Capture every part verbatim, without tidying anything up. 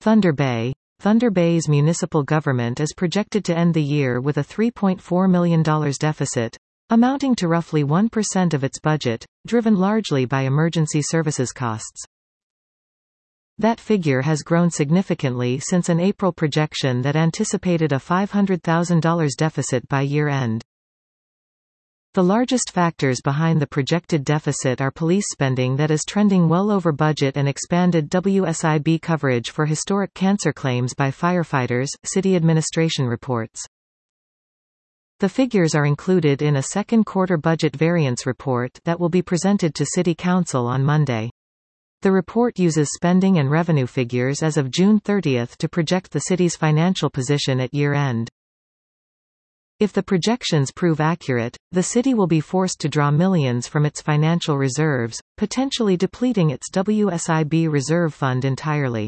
Thunder Bay. Thunder Bay's municipal government is projected to end the year with a three point four million dollars deficit, amounting to roughly one percent of its budget, driven largely by emergency services costs. That figure has grown significantly since an April projection that anticipated a five hundred thousand dollars deficit by year-end. The largest factors behind the projected deficit are police spending that is trending well over budget and expanded W S I B coverage for historic cancer claims by firefighters, city administration reports. The figures are included in a second quarter budget variance report that will be presented to City Council on Monday. The report uses spending and revenue figures as of June thirtieth to project the city's financial position at year-end. If the projections prove accurate, the city will be forced to draw millions from its financial reserves, potentially depleting its W S I B reserve fund entirely.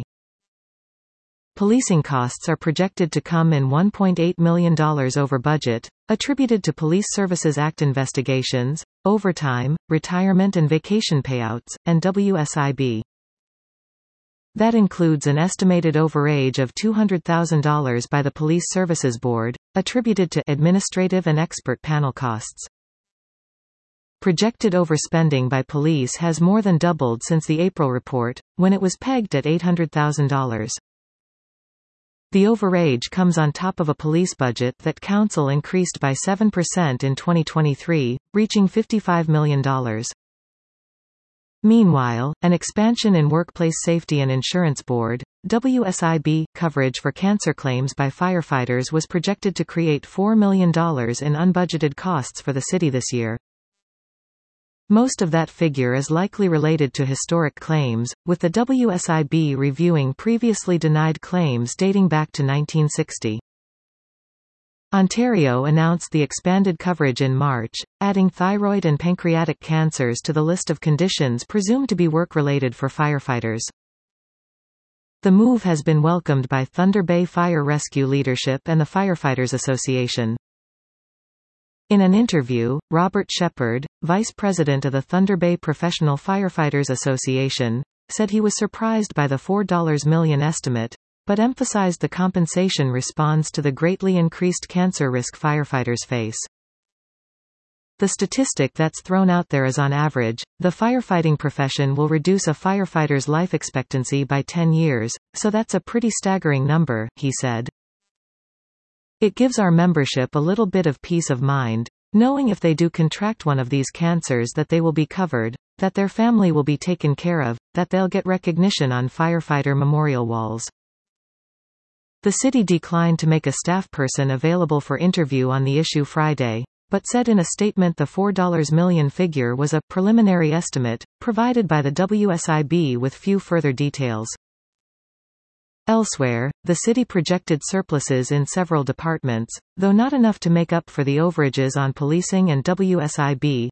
Policing costs are projected to come in one point eight million dollars over budget, attributed to Police Services Act investigations, overtime, retirement and vacation payouts, and W S I B. That includes an estimated overage of two hundred thousand dollars by the Police Services Board, attributed to administrative and expert panel costs. Projected overspending by police has more than doubled since the April report, when it was pegged at eight hundred thousand dollars. The overage comes on top of a police budget that Council increased by seven percent in twenty twenty-three, reaching fifty-five million dollars. Meanwhile, an expansion in Workplace Safety and Insurance Board, W S I B, coverage for cancer claims by firefighters was projected to create four million dollars in unbudgeted costs for the city this year. Most of that figure is likely related to historic claims, with the W S I B reviewing previously denied claims dating back to nineteen sixty. Ontario announced the expanded coverage in March, adding thyroid and pancreatic cancers to the list of conditions presumed to be work-related for firefighters. The move has been welcomed by Thunder Bay Fire Rescue leadership and the Firefighters Association. In an interview, Robert Shepard, vice president of the Thunder Bay Professional Firefighters Association, said he was surprised by the four million dollars estimate, but emphasized the compensation responds to the greatly increased cancer risk firefighters face. The statistic that's thrown out there is on average, the firefighting profession will reduce a firefighter's life expectancy by ten years, so that's a pretty staggering number, he said. It gives our membership a little bit of peace of mind, knowing if they do contract one of these cancers that they will be covered, that their family will be taken care of, that they'll get recognition on firefighter memorial walls. The city declined to make a staff person available for interview on the issue Friday, but said in a statement the four million dollars figure was a preliminary estimate, provided by the W S I B with few further details. Elsewhere, the city projected surpluses in several departments, though not enough to make up for the overages on policing and W S I B.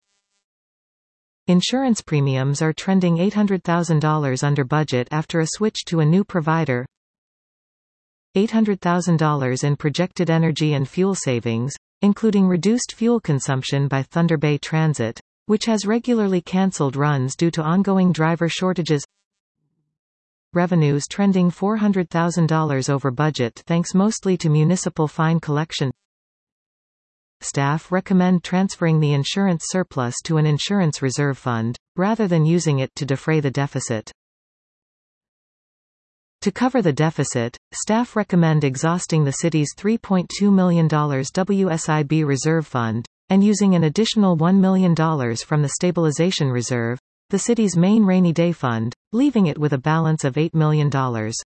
Insurance premiums are trending eight hundred thousand dollars under budget after a switch to a new provider. eight hundred thousand dollars in projected energy and fuel savings, including reduced fuel consumption by Thunder Bay Transit, which has regularly cancelled runs due to ongoing driver shortages. Revenues trending four hundred thousand dollars over budget thanks mostly to municipal fine collection. Staff recommend transferring the insurance surplus to an insurance reserve fund, rather than using it to defray the deficit. To cover the deficit, staff recommend exhausting the city's three point two million dollars W S I B reserve fund, and using an additional one million dollars from the stabilization reserve, the city's main rainy day fund, leaving it with a balance of eight million dollars.